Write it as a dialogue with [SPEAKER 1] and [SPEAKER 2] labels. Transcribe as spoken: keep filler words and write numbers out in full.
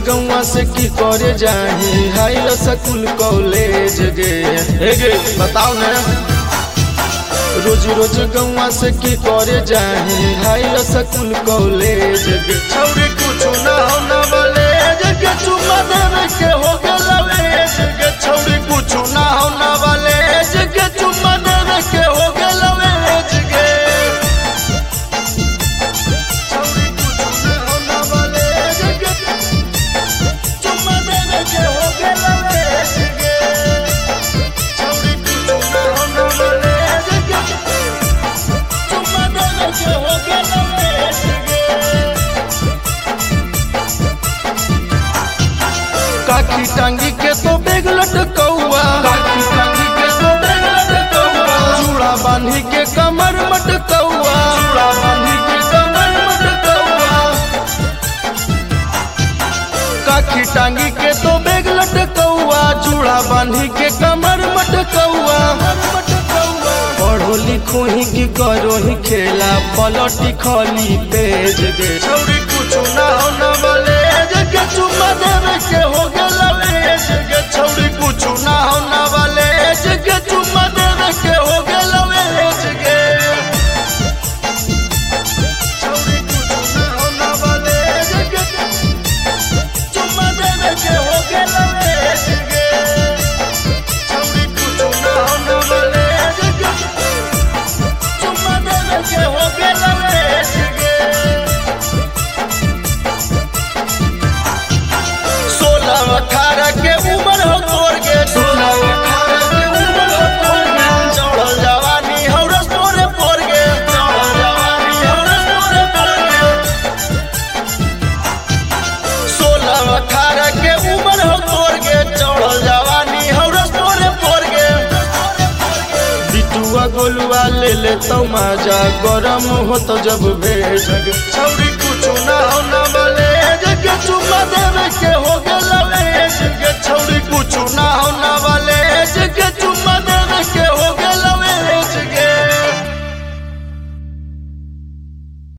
[SPEAKER 1] गौवा से की करे जाही हाई स्कूल कॉलेज गे हे गे बताओ ना रोज रोज गौवा से की करे जाही हाई स्कूल कॉलेज गे छौरी कुछ ना हो ना वाले गे चुम्मा देवे के हो गेलवे गे छौरी कुछ ना हो ना वाले गे चुम्मा देवे के हो गेलवे गे काकी टांगी के तो बेग लटकौआ काकी टांगी के तो बेग लटकौआ चूड़ा बांधी के कमर मटकौआ चूड़ा बांधी के कमर मटकौआ काकी टांगी के तो बेग लटकौआ चूड़ा बांधी के कमर मटकौआ पढ़ो लिखो ही की करो ही खेला पलटी खली पेज गे छौरी कुछ ना हो ना वाले गे चुम्मा देवे के हो गेलवे गे छौरी कुछ ना हो ना वाले गे चुम्मा देवे के हो गेलवे गे छौरी कुछ ना हो ना वाले गे चुम्मा देवे के हो गेलवे गे छौरी कुछ ना हो ना वाले गे चुम्मा देवे के हो गेलवे गे अठारह के उम्र हो तोर गे सोलह अठारह के उम्र हो तोर गे चढ़ल जवानी हौरस तोरे पोर गे चढ़ल जवानी हौरस तोरे पोर गे सोलह अठारह के उम्र हो तोर गे चढ़ल जवानी हौरस तोरे पोर गे बिटुआ गोलुआ ले ले तो मजा गरम हो तो जब भेज गे छौरी कुछ ना हो ना